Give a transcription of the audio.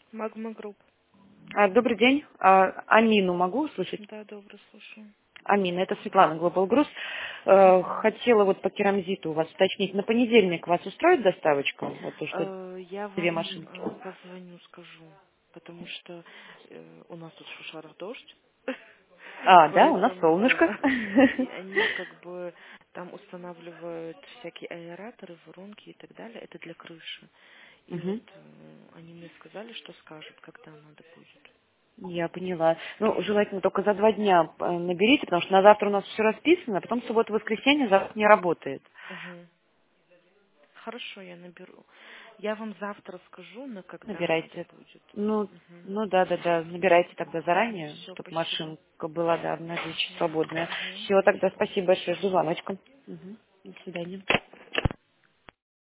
Магма Групп. Добрый день. Амину могу услышать? Да, добро, слушаю. Амина, это Светлана, Global Груз. Мгм. Хотела вот по керамзиту у вас уточнить. На понедельник вас устроит доставочка? Вот то, что Я две вам машинки. позвоню, скажу, потому что у нас тут в Шушарах дождь, Да, у нас поэтому, солнышко. да, и они как бы там устанавливают всякие аэраторы, воронки и так далее, это для крыши. И вот Мгм. они мне сказали, что скажут, когда надо будет. Я поняла. Ну, желательно только за 2 дня наберите, потому что на завтра у нас все расписано, а потом суббота-воскресенье завтра не работает. Мгм. Хорошо, я наберу. Я вам завтра скажу, на когда надо Набирайте. будет. Ну, Мгм. ну да, да, да. Набирайте тогда заранее, Все, чтобы спасибо. машинка была, да, в наличии Мгм. свободная. Мгм. Все, тогда спасибо большое. Жду звоночка. Мгм. До свидания.